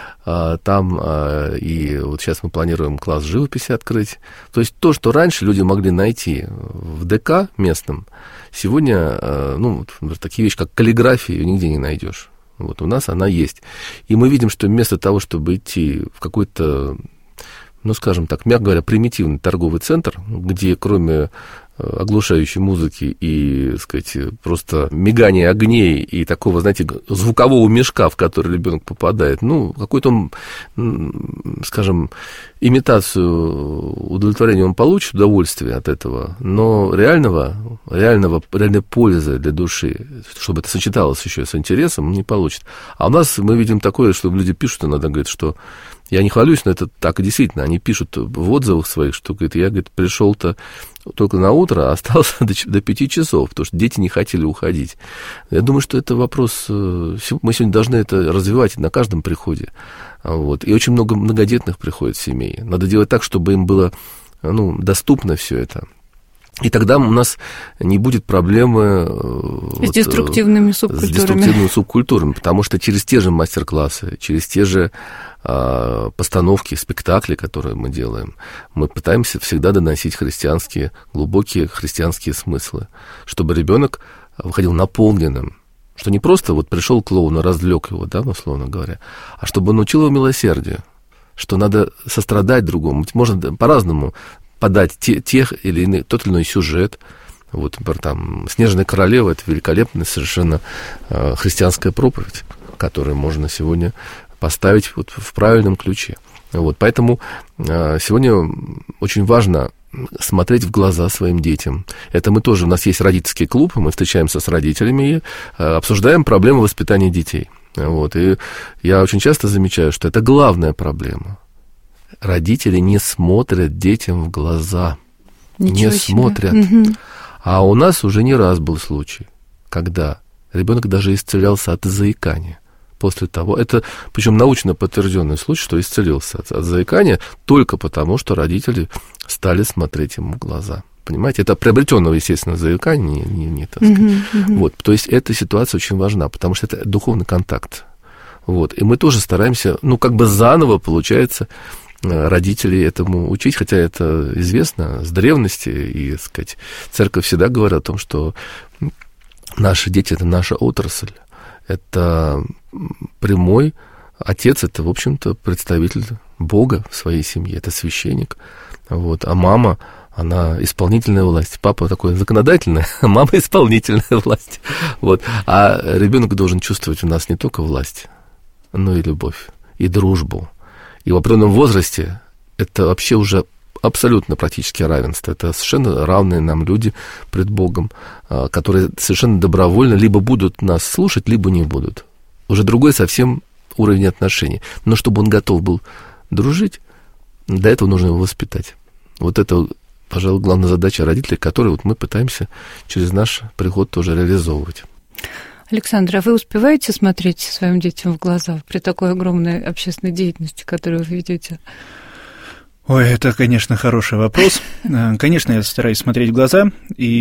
Там и вот сейчас мы планируем класс живописи открыть. То есть то, что раньше люди могли найти в ДК местном, сегодня, ну, такие вещи, как каллиграфия, ее нигде не найдешь. Вот у нас она есть. И мы видим, что вместо того, чтобы идти в какой-то, ну, скажем так, мягко говоря, примитивный торговый центр, где кроме оглушающей музыки и, так сказать, просто мигания огней и такого, знаете, звукового мешка, в который ребенок попадает, ну, какой-то он, скажем, имитацию удовлетворения он получит, удовольствие от этого, но реального, реального, реальной пользы для души, чтобы это сочеталось еще с интересом, он не получит. А у нас мы видим такое, что люди пишут, иногда говорят, что я не хвалюсь, но это так и действительно. Они пишут в отзывах своих, что, говорит, я, говорит, пришел-то только на утро, а остался до, до пяти часов, потому что дети не хотели уходить. Я думаю, что это вопрос... Мы сегодня должны это развивать на каждом приходе. Вот. И очень много многодетных приходит семей. Надо делать так, чтобы им было, ну, доступно все это. И тогда у нас не будет проблемы с вот, деструктивными субкультурами. С деструктивными субкультурами, потому что через те же мастер-классы, через те же а, постановки, спектакли, которые мы делаем, мы пытаемся всегда доносить христианские, глубокие христианские смыслы, чтобы ребенок выходил наполненным, что не просто вот пришел клоун и развлек его, да, условно говоря, а чтобы он учил его милосердию, что надо сострадать другому. Можно по-разному подать те, тех или иные, тот или иной сюжет. Вот, например, там «Снежная королева» — это великолепная совершенно э, христианская проповедь, которую можно сегодня поставить вот в правильном ключе. Вот, поэтому э, сегодня очень важно смотреть в глаза своим детям. Это мы тоже, у нас есть родительский клуб, мы встречаемся с родителями и э, обсуждаем проблемы воспитания детей. Вот, и я очень часто замечаю, что это главная проблема. Родители не смотрят детям в глаза. Ничего не себе. смотрят. Угу. А у нас уже не раз был случай, когда ребенок даже исцелялся от заикания. После того, это, причем научно подтвержденный случай, что исцелился от, от заикания только потому, что родители стали смотреть ему в глаза. Понимаете, это приобретенного, естественно, заикания, не, не, не, так сказать. Угу, угу. Вот, то есть эта ситуация очень важна, потому что это духовный контакт. Вот, и мы тоже стараемся, ну, как бы заново, получается, родителей этому учить, хотя это известно с древности, и, так сказать, церковь всегда говорит о том, что наши дети — это наша отрасль, это прямой отец, это, в общем-то, представитель Бога в своей семье, это священник, вот, а мама, она исполнительная власть. Папа такой законодательная, а мама исполнительная власть. Вот. А ребенок должен чувствовать у нас не только власть, но и любовь, и дружбу. И в определенном возрасте это вообще уже абсолютно практически равенство. Это совершенно равные нам люди пред Богом, которые совершенно добровольно либо будут нас слушать, либо не будут. Уже другой совсем уровень отношений. Но чтобы он готов был дружить, до этого нужно его воспитать. Вот это, пожалуй, главная задача родителей, которую вот мы пытаемся через наш приход тоже реализовывать. Александр, а вы успеваете смотреть своим детям в глаза при такой огромной общественной деятельности, которую вы ведете? Ой, это, конечно, хороший вопрос. Конечно, я стараюсь смотреть в глаза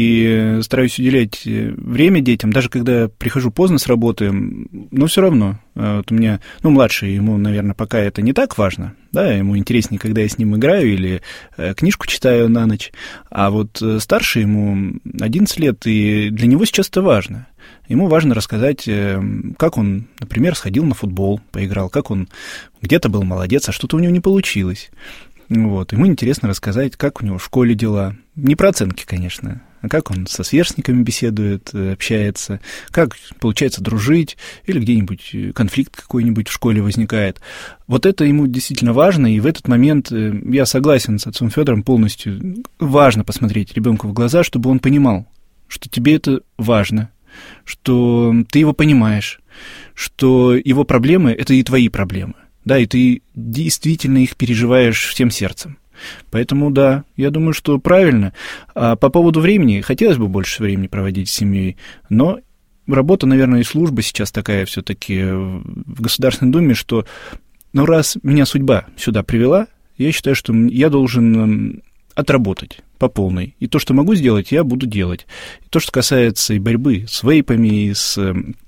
и стараюсь уделять время детям, даже когда прихожу поздно с работы, но все равно. Вот у меня, ну, младший, ему, наверное, пока это не так важно, да, ему интереснее, когда я с ним играю или книжку читаю на ночь, а вот старший, ему одиннадцать лет, и для него сейчас это важно. Ему важно рассказать, как он, например, сходил на футбол, поиграл, как он где-то был молодец, а что-то у него не получилось. Вот. Ему интересно рассказать, как у него в школе дела. Не про оценки, конечно, а как он со сверстниками беседует, общается, как получается дружить, или где-нибудь конфликт какой-нибудь в школе возникает. Вот это ему действительно важно, и в этот момент я согласен с отцом Федором полностью. Важно посмотреть ребенку в глаза, чтобы он понимал, что тебе это важно, что ты его понимаешь, что его проблемы — это и твои проблемы. Да, и ты действительно их переживаешь всем сердцем. Поэтому, да, я думаю, что правильно. А по поводу времени, хотелось бы больше времени проводить с семьей, но работа, наверное, и служба сейчас такая все-таки в Государственной Думе, что, ну, раз меня судьба сюда привела, я считаю, что я должен отработать по полной. И то, что могу сделать, я буду делать. И то, что касается и борьбы с вейпами, и с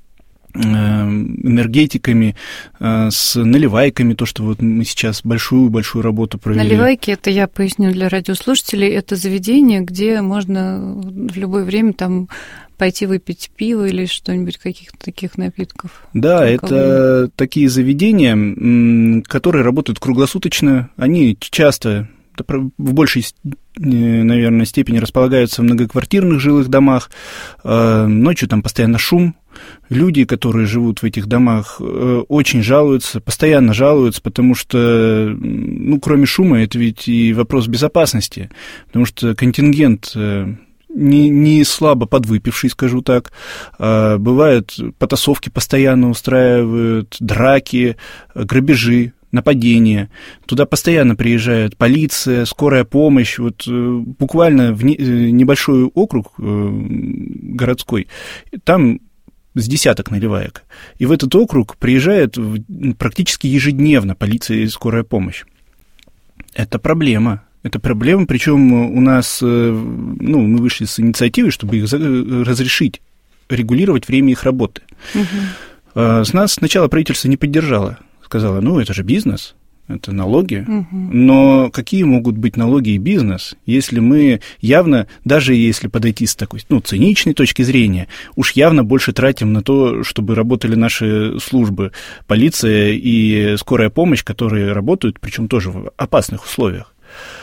энергетиками, с наливайками, то, что вот мы сейчас большую-большую работу провели. Наливайки, это я поясню для радиослушателей, это заведение, где можно в любое время там пойти выпить пиво или что-нибудь, каких-то таких напитков. Да, это такие заведения, которые работают круглосуточно, они часто в большей, наверное, степени располагаются в многоквартирных жилых домах, ночью там постоянно шум. Люди, которые живут в этих домах, очень жалуются, постоянно жалуются, потому что, ну, кроме шума, это ведь и вопрос безопасности, потому что контингент не, не слабо подвыпивший, скажу так, бывают потасовки постоянно устраивают, драки, грабежи, нападения. Туда постоянно приезжает полиция, скорая помощь. Вот буквально в небольшой округ городской, там с десяток наливаек. И в этот округ приезжает практически ежедневно полиция и скорая помощь. Это проблема. Это проблема, причем у нас, ну, мы вышли с инициативой, чтобы их разрешить регулировать время их работы. Угу. С нас сначала правительство не поддержало. Сказала, ну, это же бизнес, это налоги. Угу. Но какие могут быть налоги и бизнес, если мы явно, даже если подойти с такой, ну, циничной точки зрения, уж явно больше тратим на то, чтобы работали наши службы, полиция и скорая помощь, которые работают, причем тоже в опасных условиях.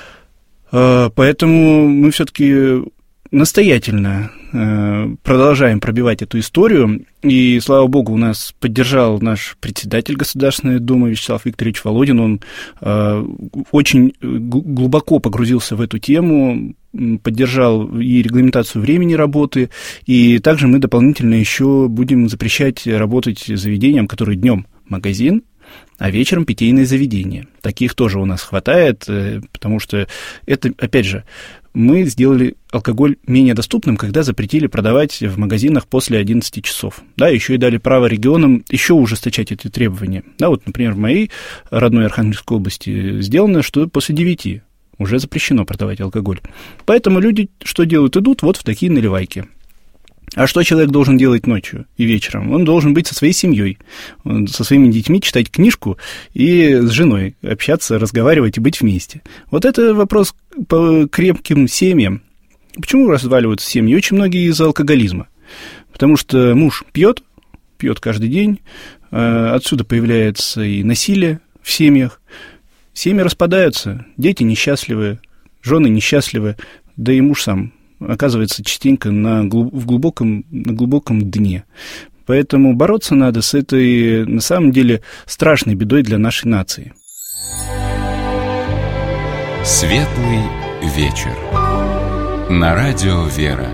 Поэтому мы все-таки настоятельно продолжаем пробивать эту историю, и, слава богу, у нас поддержал наш председатель Государственной Думы Вячеслав Викторович Володин, он очень глубоко погрузился в эту тему, поддержал и регламентацию времени работы, и также мы дополнительно еще будем запрещать работать заведениям, которые днем магазин, а вечером питейное заведение. Таких тоже у нас хватает, потому что это, опять же, мы сделали алкоголь менее доступным, когда запретили продавать в магазинах после одиннадцати часов. Да, еще и дали право регионам еще ужесточать эти требования. Да, вот, например, в моей родной Архангельской области сделано, что после девяти уже запрещено продавать алкоголь. Поэтому люди что делают? Идут вот в такие наливайки. А что человек должен делать ночью и вечером? Он должен быть со своей семьей, со своими детьми, читать книжку и с женой общаться, разговаривать и быть вместе. Вот это вопрос по крепким семьям. Почему разваливаются семьи? Очень многие из-за алкоголизма. Потому что муж пьет, пьет каждый день, отсюда появляется и насилие в семьях, семьи распадаются, дети несчастливые. жены несчастливы, да и муж сам оказывается частенько на, глуб, в глубоком, на глубоком дне. Поэтому бороться надо с этой, на самом деле, страшной бедой для нашей нации. Светлый вечер. На радио «Вера».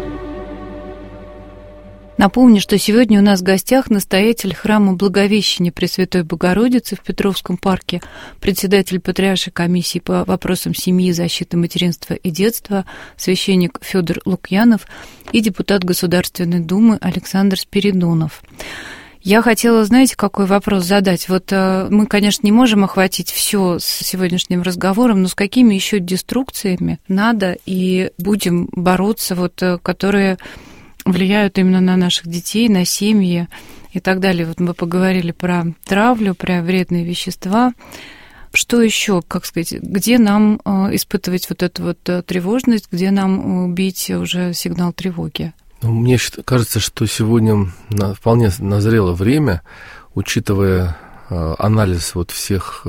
Напомню, что сегодня у нас в гостях настоятель храма Благовещения Пресвятой Богородицы в Петровском парке, председатель Патриаршей комиссии по вопросам семьи, защиты материнства и детства, священник Федор Лукьянов и депутат Государственной Думы Александр Спиридонов. Я хотела, знаете, какой вопрос задать? Вот мы, конечно, не можем охватить все с сегодняшним разговором, но с какими еще деструкциями надо и будем бороться, вот, которые влияют именно на наших детей, на семьи и так далее. Вот мы поговорили про травлю, про вредные вещества. Что еще, как сказать, где нам испытывать вот эту вот тревожность, где нам убить уже сигнал тревоги? Ну, мне кажется, что сегодня вполне назрело время, учитывая анализ вот всех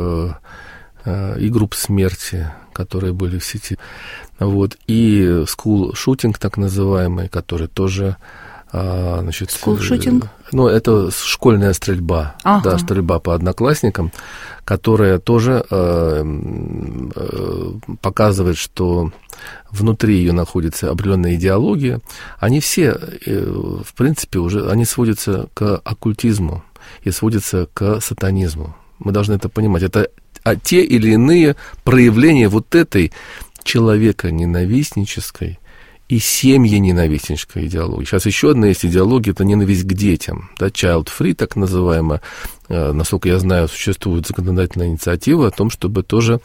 и групп смерти, которые были в сети, вот, и скул-шутинг, так называемый, который тоже, значит... Скул-шутинг? Ну, это школьная стрельба, ага. Да, стрельба по одноклассникам, которая тоже э, э, показывает, что внутри ее находится определенная идеология. Они все, э, в принципе, уже, они сводятся к оккультизму и сводятся к сатанизму. Мы должны это понимать. Это а те или иные проявления вот этой человеконенавистнической и семьяненавистнической идеологии. Сейчас еще одна есть идеология, это ненависть к детям, да, child-free, так называемая. Насколько я знаю, существует законодательная инициатива о том, чтобы тоже,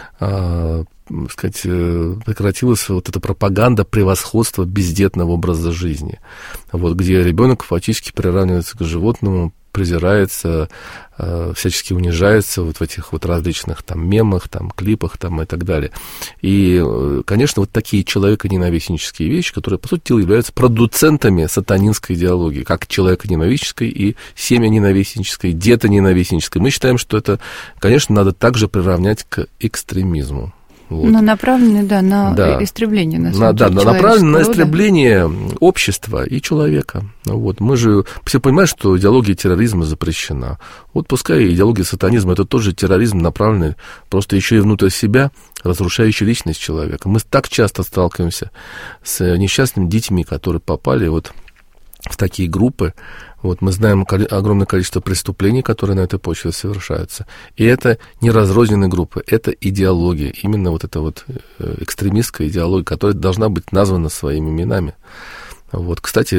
так сказать, прекратилась вот эта пропаганда превосходства бездетного образа жизни, вот, где ребенок фактически приравнивается к животному, презирается, всячески унижается вот в этих вот различных там мемах, там клипах там и так далее. И, конечно, вот такие человеконенавистнические вещи, которые, по сути дела, являются продуцентами сатанинской идеологии, как человеконенавистнической и семьяненавистнической, детоненавистнической. Мы считаем, что это, конечно, надо также приравнять к экстремизму. Вот. Но направлены, да, на да. истребление, на самом да, деле, да, направлены на истребление общества и человека. Вот. Мы же все понимаем, что идеология терроризма запрещена. Вот пускай идеология сатанизма, это тоже терроризм, направленный просто еще и внутрь себя, разрушающий личность человека. Мы так часто сталкиваемся с несчастными детьми, которые попали вот в такие группы. Вот, мы знаем огромное количество преступлений, которые на этой почве совершаются. И это не разрозненные группы, это идеология. Именно вот эта вот экстремистская идеология, которая должна быть названа своими именами. Вот, кстати,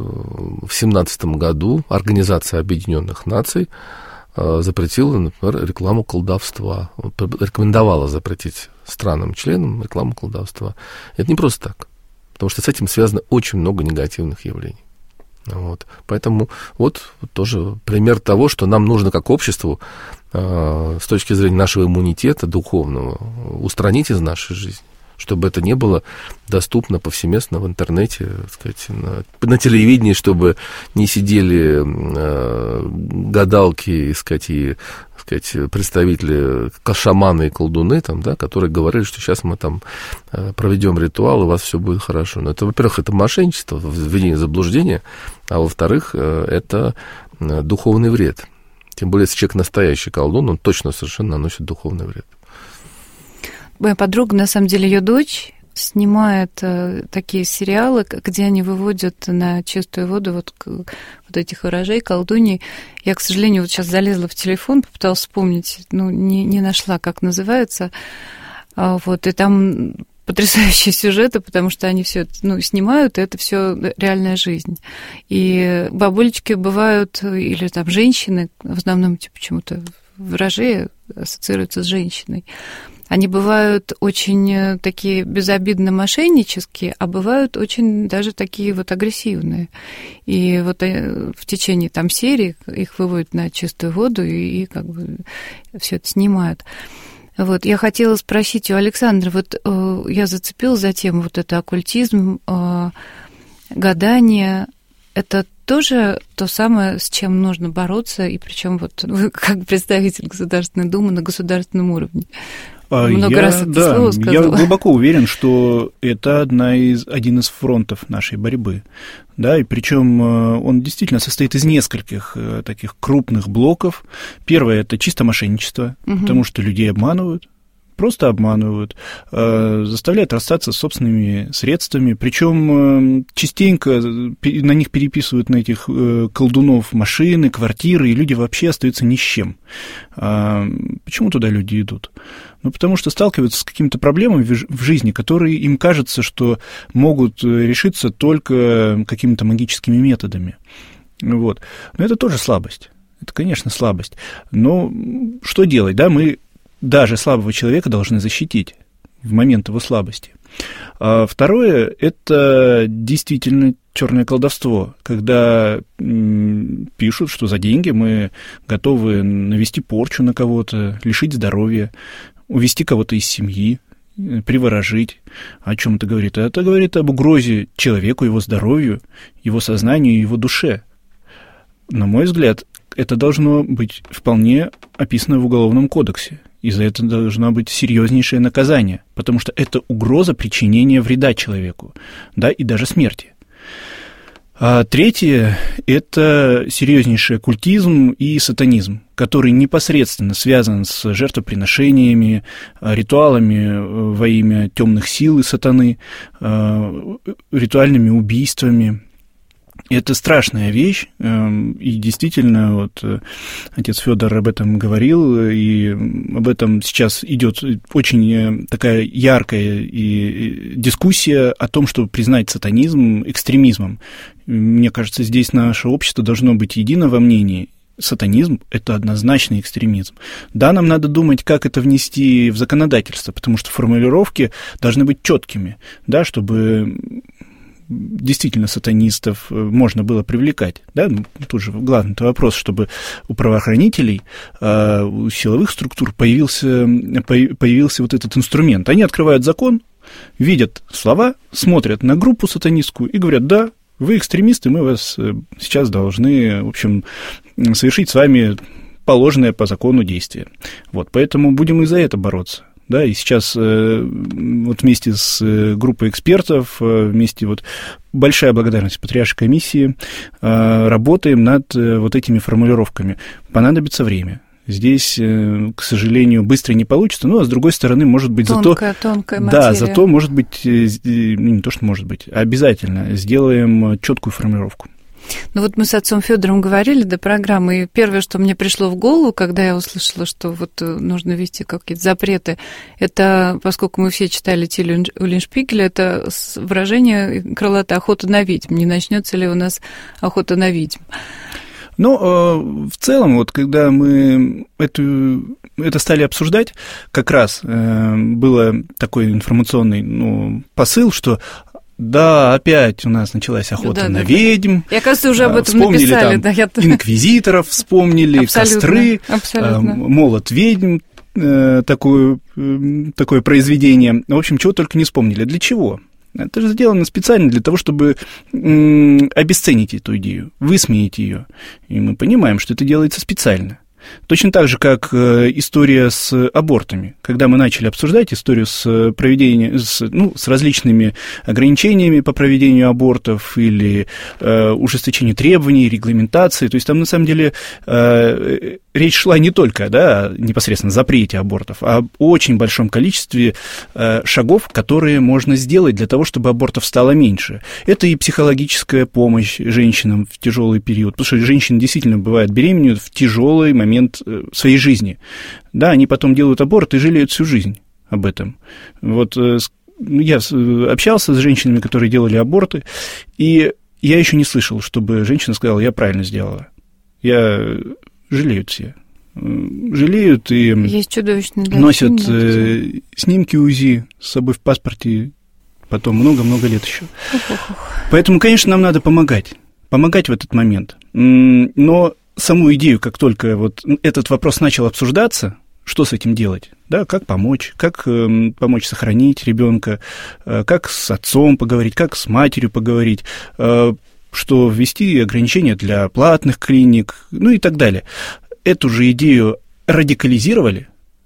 в семнадцатом году Организация Объединенных Наций запретила, например, рекламу колдовства. Рекомендовала запретить странам-членам рекламу колдовства. Это не просто так, потому что с этим связано очень много негативных явлений. Вот. Поэтому вот тоже пример того, что нам нужно как обществу э, с точки зрения нашего иммунитета духовного устранить из нашей жизни, чтобы это не было доступно повсеместно в интернете, так сказать, на, на телевидении, чтобы не сидели э, гадалки, так сказать, и так сказать, представители, шаманы и колдуны, там, да, которые говорили, что сейчас мы там проведем ритуал, и у вас все будет хорошо. Но это, во-первых, это мошенничество, введение заблуждения, а во-вторых, это духовный вред. Тем более, если человек настоящий колдун, он точно совершенно наносит духовный вред. Моя подруга, на самом деле, ее дочь снимает э, такие сериалы, где они выводят на чистую воду вот, вот этих ворожей, колдуней. Я, к сожалению, вот сейчас залезла в телефон, попыталась вспомнить, ну, не, не нашла, как называется. А, вот, и там потрясающие сюжеты, потому что они все ну, снимают, и это все реальная жизнь. И бабулечки бывают, или там женщины, в основном типа, почему-то ворожеи ассоциируются с женщиной. Они бывают очень такие безобидно-мошеннические, а бывают очень даже такие вот агрессивные. И вот в течение там серии их выводят на чистую воду и, и как бы все это снимают. Вот, я хотела спросить у Александра, вот э, я зацепилась за тему вот это оккультизм, э, гадание, это тоже то самое, с чем нужно бороться, и причем вот вы как представитель Государственной Думы на государственном уровне? Много я, раз это да, слово сказала. Я глубоко уверен, что это одна из, один из фронтов нашей борьбы. Да, и причем он действительно состоит из нескольких таких крупных блоков. Первое – это чисто мошенничество, угу. потому что людей обманывают. Просто обманывают, заставляют расстаться с собственными средствами, причем частенько на них переписывают, на этих колдунов, машины, квартиры, и люди вообще остаются ни с чем. Почему туда люди идут? Ну, потому что сталкиваются с какими-то проблемами в жизни, которые им кажется, что могут решиться только какими-то магическими методами. Вот. Но это тоже слабость. Это, конечно, слабость. Но что делать, да, мы даже слабого человека должны защитить в момент его слабости. А второе – это действительно черное колдовство, когда пишут, что за деньги мы готовы навести порчу на кого-то, лишить здоровья, увести кого-то из семьи, приворожить. О чем это говорит? Это говорит об угрозе человеку, его здоровью, его сознанию, его душе. На мой взгляд, это должно быть вполне описано в Уголовном кодексе. И за это должно быть серьезнейшее наказание, потому что это угроза причинения вреда человеку, да, и даже смерти. А третье – это серьезнейший оккультизм и сатанизм, который непосредственно связан с жертвоприношениями, ритуалами во имя темных сил и сатаны, ритуальными убийствами. Это страшная вещь, и действительно, вот отец Федор об этом говорил, и об этом сейчас идет очень такая яркая и дискуссия о том, чтобы признать сатанизм экстремизмом. Мне кажется, здесь наше общество должно быть едино во мнении. Сатанизм – это однозначный экстремизм. Да, нам надо думать, как это внести в законодательство, потому что формулировки должны быть четкими, да, чтобы действительно сатанистов можно было привлекать. Да? Тут же главный вопрос, чтобы у правоохранителей, у силовых структур появился, появился вот этот инструмент. Они открывают закон, видят слова, смотрят на группу сатанистскую и говорят: да, вы экстремисты, мы вас сейчас должны, в общем, совершить с вами положенное по закону действие. Вот, поэтому будем и за это бороться. Да, и сейчас э, вот вместе с э, группой экспертов, э, вместе вот большая благодарность Патриаршей комиссии, э, работаем над э, вот этими формулировками. Понадобится время. Здесь, э, к сожалению, быстро не получится, но, а с другой стороны, может быть, тонкая, зато... Тонкая материя. Да, зато, может быть, э, не то, что может быть, обязательно сделаем четкую формулировку. Ну вот мы с отцом Федором говорили до программы, и первое, что мне пришло в голову, когда я услышала, что вот нужно ввести какие-то запреты, это, поскольку мы все читали Тиль Уллиншпигеля, это выражение крылатая охота на ведьм. Не начнется ли у нас охота на ведьм? Ну, в целом, вот когда мы эту, это стали обсуждать, как раз был такой информационный, ну, посыл, что да, опять у нас началась охота да, на да, ведьм. Я, кажется, уже об этом вспомнили написали. Там да, я... инквизиторов вспомнили, абсолютно, костры, абсолютно. Молот ведьм, такое, такое произведение. В общем, чего только не вспомнили. Для чего? Это же сделано специально для того, чтобы обесценить эту идею, высмеять ее. И мы понимаем, что это делается специально. Точно так же, как история с абортами. Когда мы начали обсуждать историю с проведением, с, ну, с различными ограничениями по проведению абортов или э, ужесточению требований, регламентации, то есть там на самом деле э, речь шла не только, да, непосредственно о запрете абортов, а об очень большом количестве э, шагов, которые можно сделать для того, чтобы абортов стало меньше. Это и психологическая помощь женщинам в тяжелый период, потому что женщины действительно бывают беременеют в тяжелый момент своей жизни. Да, они потом делают аборт и жалеют всю жизнь об этом. Вот я общался с женщинами, которые делали аборты, и я еще не слышал, чтобы женщина сказала: я правильно сделала. Я жалеют все. Жалеют и носят снимки УЗИ с собой в паспорте потом много-много лет еще. Поэтому, конечно, нам надо помогать. Помогать в этот момент. Но саму идею, как только вот этот вопрос начал обсуждаться, что с этим делать, да, как помочь, как э, помочь сохранить ребенка, э, как с отцом поговорить, как с матерью поговорить, э, что ввести ограничения для платных клиник, ну и так далее. Эту же идею радикализировали,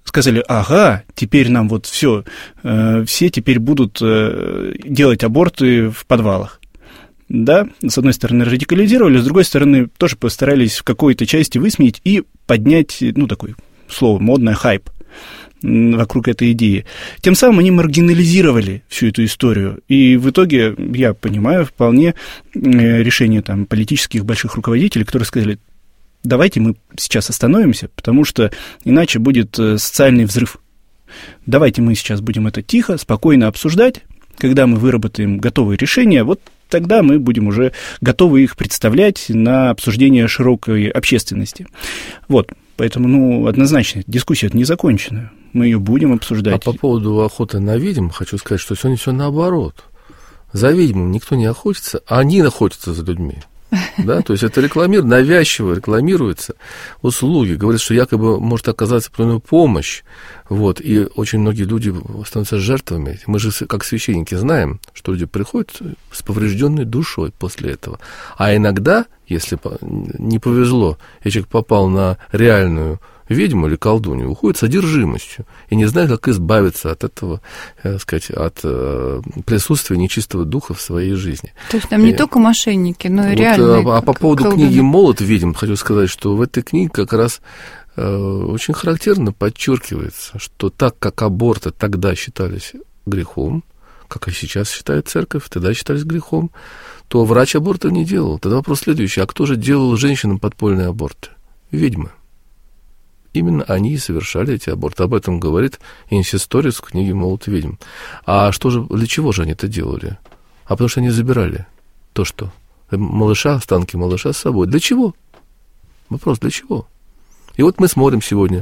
сказали, ага, теперь нам вот все, э, все теперь будут э, делать аборты в подвалах. Да, с одной стороны, радикализировали, с другой стороны, тоже постарались в какой-то части высмеять и поднять, ну, такое слово модное, хайп вокруг этой идеи. Тем самым они маргинализировали всю эту историю. И в итоге, я понимаю, вполне решение там, политических больших руководителей, которые сказали, давайте мы сейчас остановимся, потому что иначе будет социальный взрыв. Давайте мы сейчас будем это тихо, спокойно обсуждать. Когда мы выработаем готовые решения, вот тогда мы будем уже готовы их представлять на обсуждение широкой общественности. Вот, поэтому, ну, однозначно, дискуссия не закончена. Мы ее будем обсуждать. А по поводу охоты на ведьм, хочу сказать, что сегодня все наоборот. За ведьмами никто не охотится, а они охотятся за людьми. Да, то есть это рекламируется, навязчиво рекламируется услуги, говорят, что якобы может оказаться определенная помощь, вот, и очень многие люди становятся жертвами. Мы же, как священники, знаем, что люди приходят с поврежденной душой после этого. А иногда, если не повезло, и человек попал на реальную ведьму или колдунью, уходит с одержимостью и не знает, как избавиться от этого, так сказать, от э, присутствия нечистого духа в своей жизни. То есть там не и, только мошенники, но и вот, реальные. А, а по поводу колдуны. Книги «Молот ведьм» хочу сказать, что в этой книге как раз э, очень характерно подчеркивается, что так как аборты тогда считались грехом, как и сейчас считает церковь, тогда считались грехом, то врач абортов не делал. Тогда вопрос следующий: а кто же делал женщинам подпольные аборты? Ведьмы. Именно они и совершали эти аборты. Об этом говорит инсисторис в книге «Молот ведьм». А что же, для чего же они это делали? А потому что они забирали то, что малыша, останки малыша с собой. Для чего? Вопрос, для чего? И вот мы смотрим сегодня.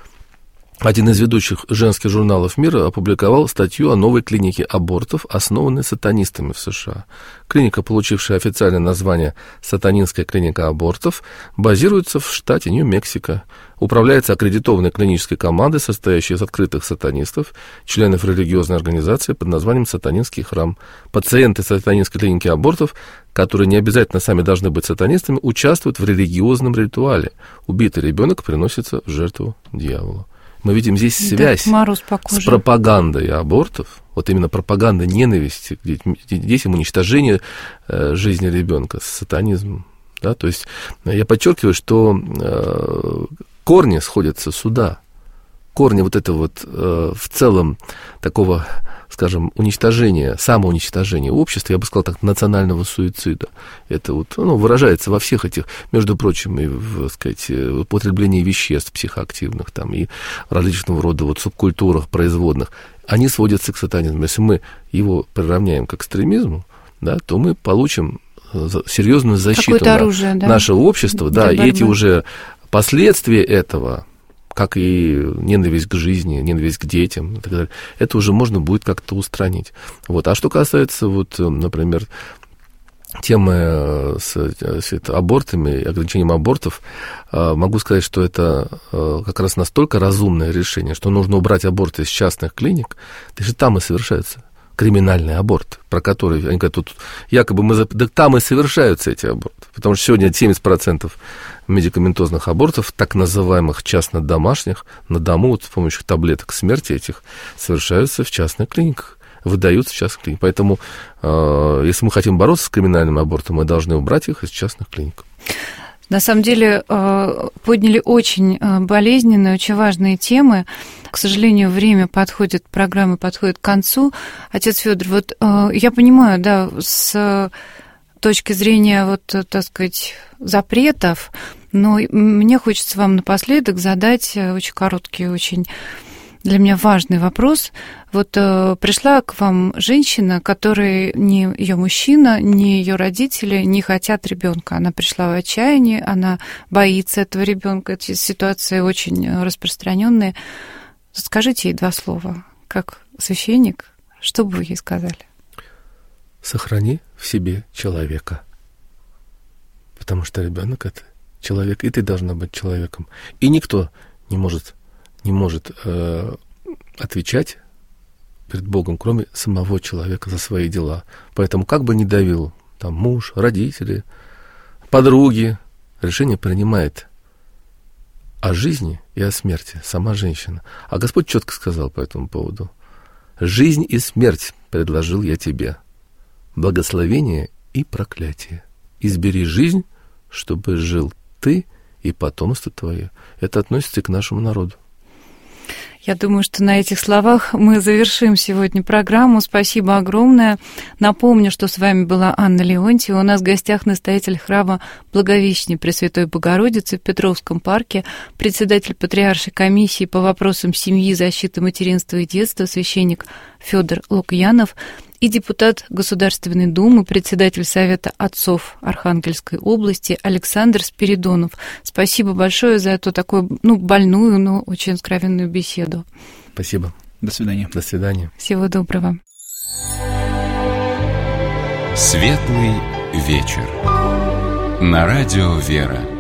Один из ведущих женских журналов мира опубликовал статью о новой клинике абортов, основанной сатанистами в США. Клиника, получившая официальное название «Сатанинская клиника абортов», базируется в штате Нью-Мексико. Управляется аккредитованной клинической командой, состоящей из открытых сатанистов, членов религиозной организации под названием «Сатанинский храм». Пациенты сатанинской клиники абортов, которые не обязательно сами должны быть сатанистами, участвуют в религиозном ритуале. Убитый ребенок приносится в жертву дьяволу. Мы видим здесь связь да, с пропагандой абортов, вот именно пропаганда ненависти к детям, уничтожение э, жизни ребенка с сатанизмом. Да? То есть я подчеркиваю, что э, корни сходятся сюда. Корни вот этого вот э, в целом такого, скажем, уничтожения, самоуничтожения общества, я бы сказал так, национального суицида. Это вот, ну, выражается во всех этих, между прочим, и в, так сказать, употреблении веществ психоактивных, там, и различного рода вот субкультурах производных. Они сводятся к сатанизму. Если мы его приравняем к экстремизму, да, то мы получим серьезную защиту на оружие, да? нашего общества, да, и эти уже последствия этого, как и ненависть к жизни, ненависть к детям и так далее, это уже можно будет как-то устранить. Вот. А что касается, вот, например, темы с, с абортами, ограничением абортов, могу сказать, что это как раз настолько разумное решение, что нужно убрать аборты из частных клиник, то есть там и совершаются криминальный аборт, про который они говорят, тут якобы мы... Да там и совершаются эти аборты, потому что сегодня семьдесят процентов медикаментозных абортов, так называемых частно-домашних, на дому, вот с помощью таблеток смерти этих, совершаются в частных клиниках, выдаются в частных клиниках. Поэтому, э, если мы хотим бороться с криминальным абортом, мы должны убрать их из частных клиник. На самом деле подняли очень болезненные, очень важные темы. К сожалению, время подходит, программа подходит к концу. Отец Фёдор, вот я понимаю, да, с точки зрения, вот, так сказать, запретов, но мне хочется вам напоследок задать очень короткий, очень для меня важный вопрос. Вот э, пришла к вам женщина, которой ни ее мужчина, ни ее родители не хотят ребенка. Она пришла в отчаяние, она боится этого ребенка. Эти ситуации очень распространенные. Скажите ей два слова, как священник, что бы вы ей сказали? Сохрани в себе человека, потому что ребенок это человек, и ты должна быть человеком. И никто не может не может э, отвечать перед Богом, кроме самого человека за свои дела. Поэтому как бы ни давил там муж, родители, подруги, решение принимает о жизни и о смерти, сама женщина. А Господь четко сказал по этому поводу: «Жизнь и смерть предложил я тебе, благословение и проклятие. Избери жизнь, чтобы жил ты и потомство твое». Это относится и к нашему народу. Я думаю, что на этих словах мы завершим сегодня программу. Спасибо огромное. Напомню, что с вами была Анна Леонтьева. У нас в гостях настоятель храма Благовещения Пресвятой Богородицы в Петровском парке, председатель Патриаршей комиссии по вопросам семьи, защиты материнства и детства, священник Федор Лукьянов, и депутат Государственной Думы, председатель Совета отцов Архангельской области Александр Спиридонов. Спасибо большое за эту такую, ну, больную, но очень откровенную беседу. Спасибо. До свидания. До свидания. Всего доброго. Светлый вечер. На радио «Вера».